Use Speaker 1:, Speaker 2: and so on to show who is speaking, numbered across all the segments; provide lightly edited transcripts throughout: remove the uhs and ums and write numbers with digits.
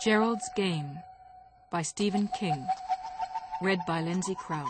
Speaker 1: Gerald's Game by Stephen King. Read by Lindsay Krause.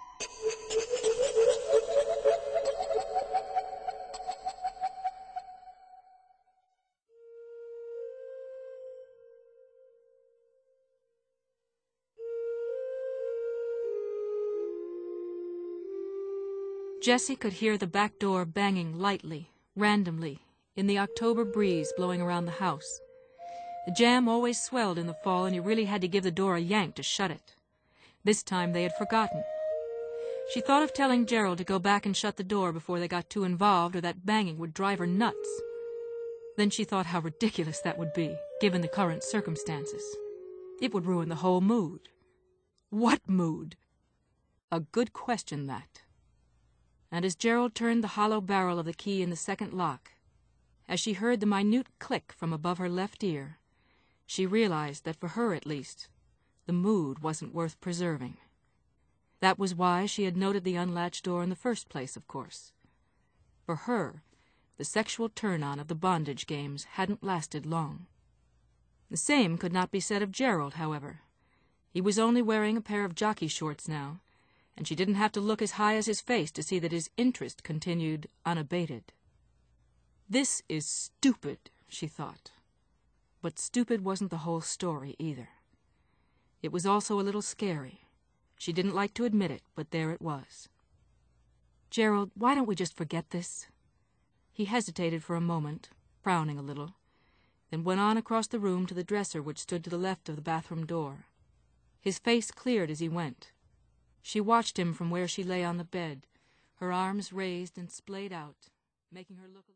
Speaker 1: Jessie could hear the back door banging lightly, randomly, in the October breeze blowing around the house. The jam always swelled in the fall, and you really had to give the door a yank to shut it. This time they had forgotten. She thought of telling Gerald to go back and shut the door before they got too involved, or that banging would drive her nuts. Then she thought how ridiculous that would be, given the current circumstances. It would ruin the whole mood. What mood? A good question, that. And as Gerald turned the hollow barrel of the key in the second lock, as she heard the minute click from above her left ear, she realized that for her, at least, the mood wasn't worth preserving. That was why she had noted the unlatched door in the first place, of course. For her, the sexual turn-on of the bondage games hadn't lasted long. The same could not be said of Gerald, however. He was only wearing a pair of jockey shorts now, and she didn't have to look as high as his face to see that his interest continued unabated. This is stupid, she thought. But stupid wasn't the whole story, either. It was also a little scary. She didn't like to admit it, but there it was. Gerald, why don't we just forget this? He hesitated for a moment, frowning a little, then went on across the room to the dresser which stood to the left of the bathroom door. His face cleared as he went. She watched him from where she lay on the bed, her arms raised and splayed out, making her look